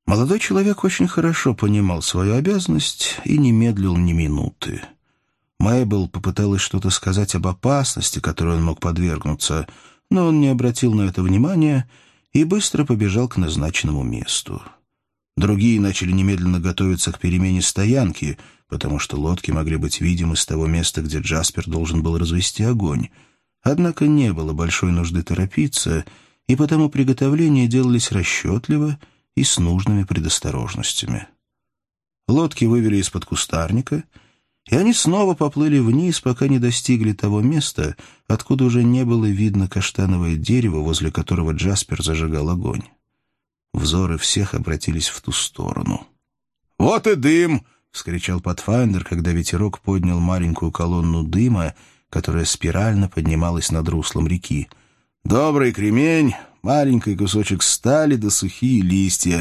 Молодой человек очень хорошо понимал свою обязанность и не медлил ни минуты. Мейбл попыталась что-то сказать об опасности, которой он мог подвергнуться, но он не обратил на это внимания и быстро побежал к назначенному месту. Другие начали немедленно готовиться к перемене стоянки, потому что лодки могли быть видимы с того места, где Джаспер должен был развести огонь. Однако не было большой нужды торопиться, и потому приготовления делались расчетливо и с нужными предосторожностями. Лодки вывели из-под кустарника, и они снова поплыли вниз, пока не достигли того места, откуда уже не было видно каштановое дерево, возле которого Джаспер зажигал огонь. Взоры всех обратились в ту сторону. «Вот и дым!» — вскричал Патфайндер, когда ветерок поднял маленькую колонну дыма, которая спирально поднималась над руслом реки. «Добрый кремень, маленький кусочек стали да сухие листья.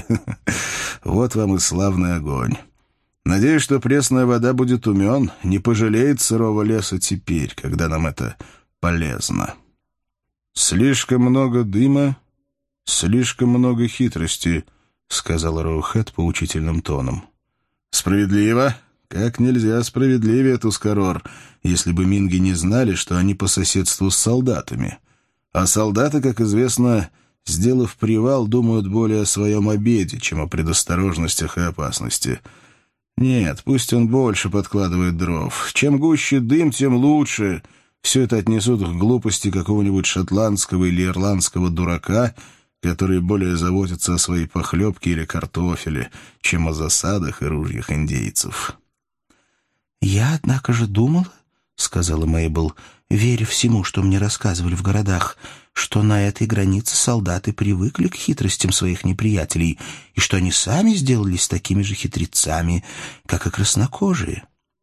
Вот вам и славный огонь. Надеюсь, что пресная вода будет умен, не пожалеет сырого леса теперь, когда нам это полезно». «Слишком много дыма, слишком много хитрости», — сказал Роухэд поучительным тоном. «Справедливо? Как нельзя справедливее, Тускарор, если бы минги не знали, что они по соседству с солдатами. А солдаты, как известно, сделав привал, думают более о своем обеде, чем о предосторожностях и опасности. Нет, пусть он больше подкладывает дров. Чем гуще дым, тем лучше. Все это отнесут к глупости какого-нибудь шотландского или ирландского дурака, который более заботится о своей похлебке или картофеле, чем о засадах и ружьях индейцев». «Я, однако же, думала, — сказала Мейбл, веря всему, что мне рассказывали в городах, что на этой границе солдаты привыкли к хитростям своих неприятелей и что они сами сделались такими же хитрецами, как и краснокожие».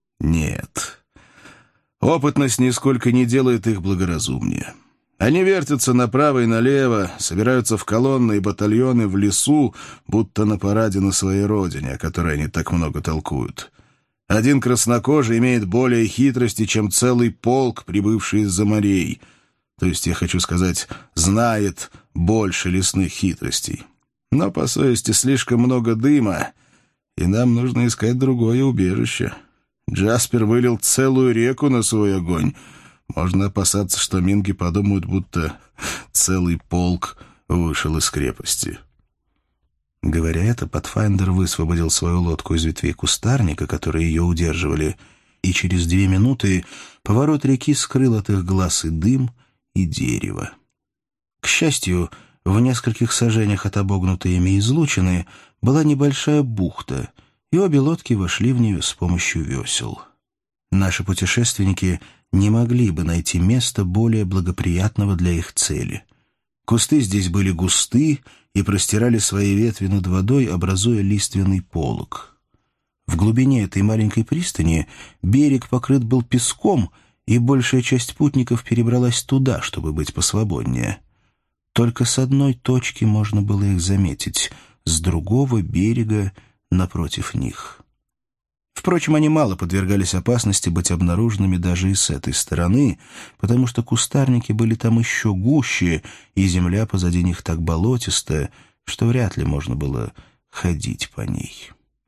«Нет. Опытность нисколько не делает их благоразумнее. Они вертятся направо и налево, собираются в колонны и батальоны в лесу, будто на параде на своей родине, о которой они так много толкуют. Один краснокожий имеет более хитрости, чем целый полк, прибывший из-за морей. То есть, я хочу сказать, знает больше лесных хитростей. Но, по совести, слишком много дыма, и нам нужно искать другое убежище. Джаспер вылил целую реку на свой огонь. Можно опасаться, что минги подумают, будто целый полк вышел из крепости». Говоря это, Патфайндер высвободил свою лодку из ветвей кустарника, которые ее удерживали, и через 2 минуты поворот реки скрыл от их глаз и дым, и дерево. К счастью, в нескольких сажениях от обогнутой ими излучины была небольшая бухта, и обе лодки вошли в нее с помощью весел. Наши путешественники не могли бы найти места более благоприятного для их цели. Кусты здесь были густы и простирали свои ветви над водой, образуя лиственный полог. В глубине этой маленькой пристани берег покрыт был песком, и большая часть путников перебралась туда, чтобы быть посвободнее. Только с одной точки можно было их заметить, с другого берега напротив них. Впрочем, они мало подвергались опасности быть обнаруженными даже и с этой стороны, потому что кустарники были там еще гуще, и земля позади них так болотистая, что вряд ли можно было ходить по ней.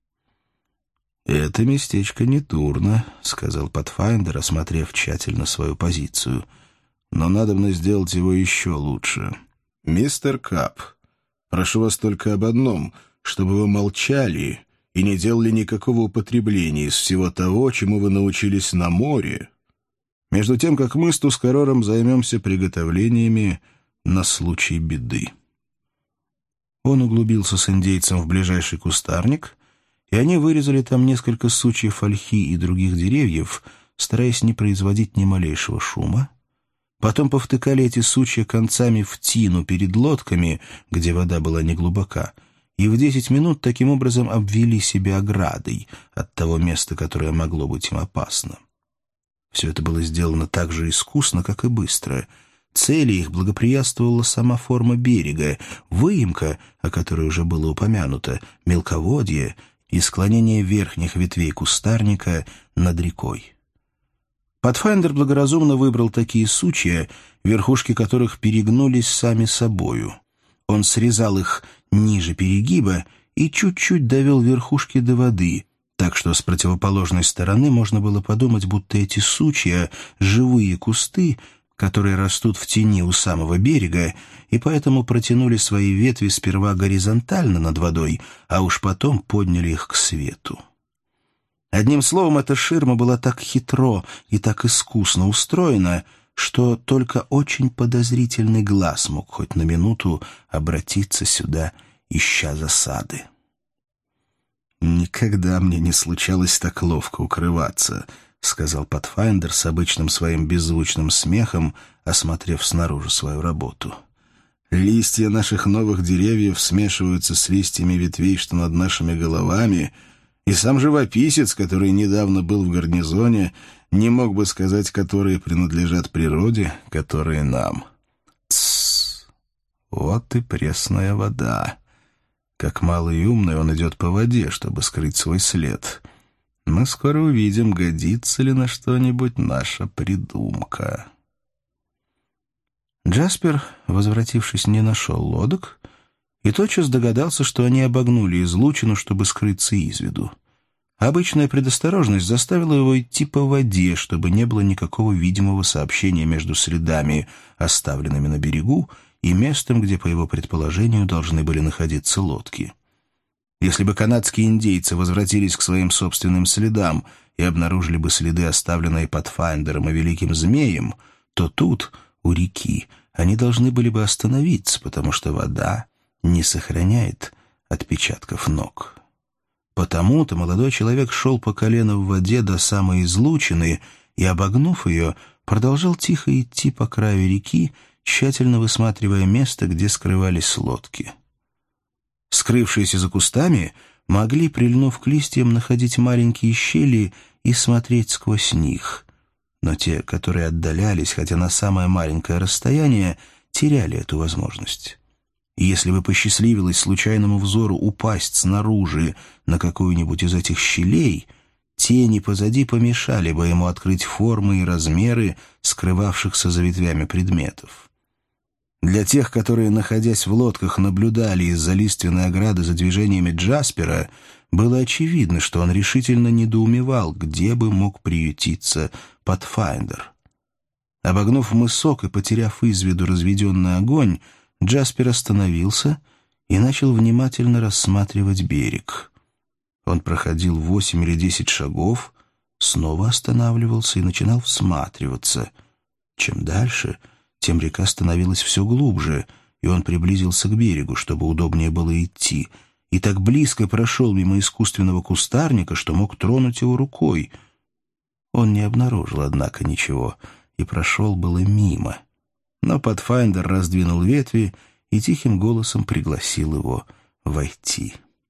«Это местечко не дурно», — сказал Патфайндер, осмотрев тщательно свою позицию. «Но надобно сделать его еще лучше. Мистер Кап, прошу вас только об одном, чтобы вы молчали и не делали никакого употребления из всего того, чему вы научились на море, между тем, как мы с Тускарором займемся приготовлениями на случай беды». Он углубился с индейцем в ближайший кустарник, и они вырезали там несколько сучьев ольхи и других деревьев, стараясь не производить ни малейшего шума. Потом повтыкали эти сучья концами в тину перед лодками, где вода была неглубока, и в 10 минут таким образом обвели себя оградой от того места, которое могло быть им опасно. Все это было сделано так же искусно, как и быстро. Цели их благоприятствовала сама форма берега, выемка, о которой уже было упомянуто, мелководье и склонение верхних ветвей кустарника над рекой. Патфайндер благоразумно выбрал такие сучья, верхушки которых перегнулись сами собою. Он срезал их ниже перегиба и чуть-чуть довел верхушки до воды, так что с противоположной стороны можно было подумать, будто эти сучья — живые кусты, которые растут в тени у самого берега, и поэтому протянули свои ветви сперва горизонтально над водой, а уж потом подняли их к свету. Одним словом, эта ширма была так хитро и так искусно устроена, что только очень подозрительный глаз мог хоть на минуту обратиться сюда, ища засады. «Никогда мне не случалось так ловко укрываться», — сказал Патфайндер с обычным своим беззвучным смехом, осмотрев снаружи свою работу. «Листья наших новых деревьев смешиваются с листьями ветвей, что над нашими головами, и сам живописец, который недавно был в гарнизоне, не мог бы сказать, которые принадлежат природе, которые нам. Тссс! Вот и пресная вода. Как малый и умный он идет по воде, чтобы скрыть свой след. Мы скоро увидим, годится ли на что-нибудь наша придумка». Джаспер, возвратившись, не нашел лодок и тотчас догадался, что они обогнули излучину, чтобы скрыться из виду. Обычная предосторожность заставила его идти по воде, чтобы не было никакого видимого сообщения между следами, оставленными на берегу, и местом, где, по его предположению, должны были находиться лодки. Если бы канадские индейцы возвратились к своим собственным следам и обнаружили бы следы, оставленные Патфайндером и Великим Змеем, то тут, у реки, они должны были бы остановиться, потому что вода не сохраняет отпечатков ног. Потому-то молодой человек шел по колено в воде до самой излучины и, обогнув ее, продолжал тихо идти по краю реки, тщательно высматривая место, где скрывались лодки. Скрывшиеся за кустами могли, прильнув к листьям, находить маленькие щели и смотреть сквозь них, но те, которые отдалялись, хотя на самое маленькое расстояние, теряли эту возможность. И если бы посчастливилось случайному взору упасть снаружи на какую-нибудь из этих щелей, тени позади помешали бы ему открыть формы и размеры скрывавшихся за ветвями предметов. Для тех, которые, находясь в лодках, наблюдали из-за лиственной ограды за движениями Джаспера, было очевидно, что он решительно недоумевал, где бы мог приютиться Патфайндер. Обогнув мысок и потеряв из виду разведенный огонь, Джаспер остановился и начал внимательно рассматривать берег. Он проходил 8 или 10 шагов, снова останавливался и начинал всматриваться. Чем дальше, тем река становилась все глубже, и он приблизился к берегу, чтобы удобнее было идти, и так близко прошел мимо искусственного кустарника, что мог тронуть его рукой. Он не обнаружил, однако, ничего, и прошел было мимо. Но Патфайндер раздвинул ветви и тихим голосом пригласил его войти.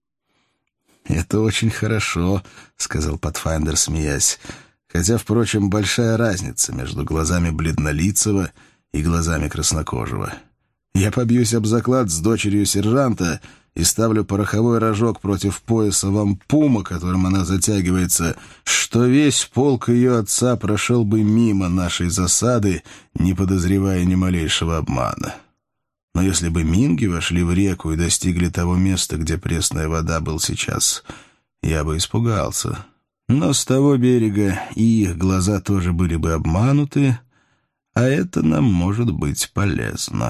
«Это очень хорошо», — сказал Патфайндер, смеясь, «хотя, впрочем, большая разница между глазами бледнолицего и глазами краснокожего. Я побьюсь об заклад с дочерью сержанта и ставлю пороховой рожок против пояса вампума, которым она затягивается, что весь полк ее отца прошел бы мимо нашей засады, не подозревая ни малейшего обмана. Но если бы минги вошли в реку и достигли того места, где пресная вода был сейчас, я бы испугался. Но с того берега и их глаза тоже были бы обмануты, а это нам может быть полезно».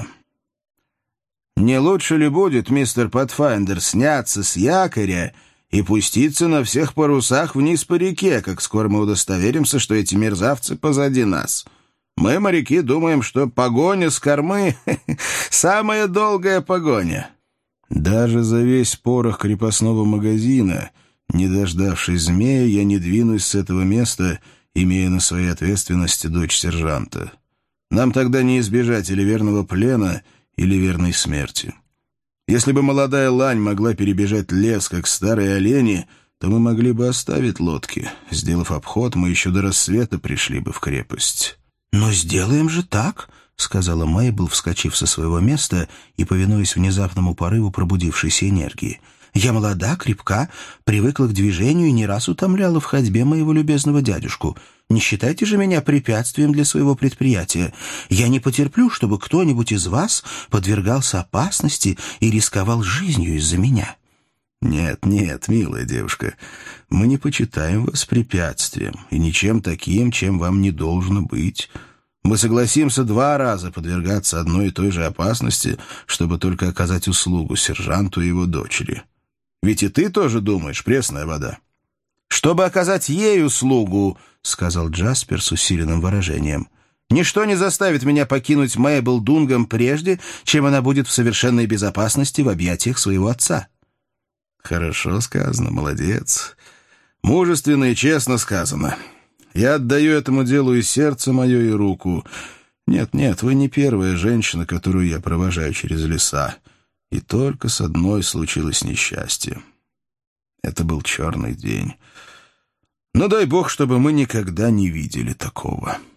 «Не лучше ли будет, мистер Патфайндер, сняться с якоря и пуститься на всех парусах вниз по реке, как скоро мы удостоверимся, что эти мерзавцы позади нас? Мы, моряки, думаем, что погоня с кормы — самая долгая погоня». «Даже за весь порох крепостного магазина, не дождавшись змея, я не двинусь с этого места, имея на своей ответственности дочь сержанта. Нам тогда не избежать или верного плена, или верной смерти. Если бы молодая лань могла перебежать лес, как старые олени, то мы могли бы оставить лодки. Сделав обход, мы еще до рассвета пришли бы в крепость». «Но сделаем же так», — сказала Мейбл, вскочив со своего места и повинуясь внезапному порыву пробудившейся энергии. «Я молода, крепка, привыкла к движению и не раз утомляла в ходьбе моего любезного дядюшку. Не считайте же меня препятствием для своего предприятия. Я не потерплю, чтобы кто-нибудь из вас подвергался опасности и рисковал жизнью из-за меня. Нет, нет, милая девушка, мы не почитаем вас препятствием и ничем таким, чем вам не должно быть. Мы согласимся 2 раза подвергаться одной и той же опасности, чтобы только оказать услугу сержанту и его дочери. Ведь и ты тоже думаешь, пресная вода. «Чтобы оказать ей услугу», — сказал Джаспер с усиленным выражением, «ничто не заставит меня покинуть Мейбл Дунгам прежде, чем она будет в совершенной безопасности в объятиях своего отца». «Хорошо сказано, молодец. Мужественно и честно сказано. Я отдаю этому делу и сердце мое, и руку. Нет, вы не первая женщина, которую я провожаю через леса. И только с одной случилось несчастье. Это был черный день. Но дай бог, чтобы мы никогда не видели такого».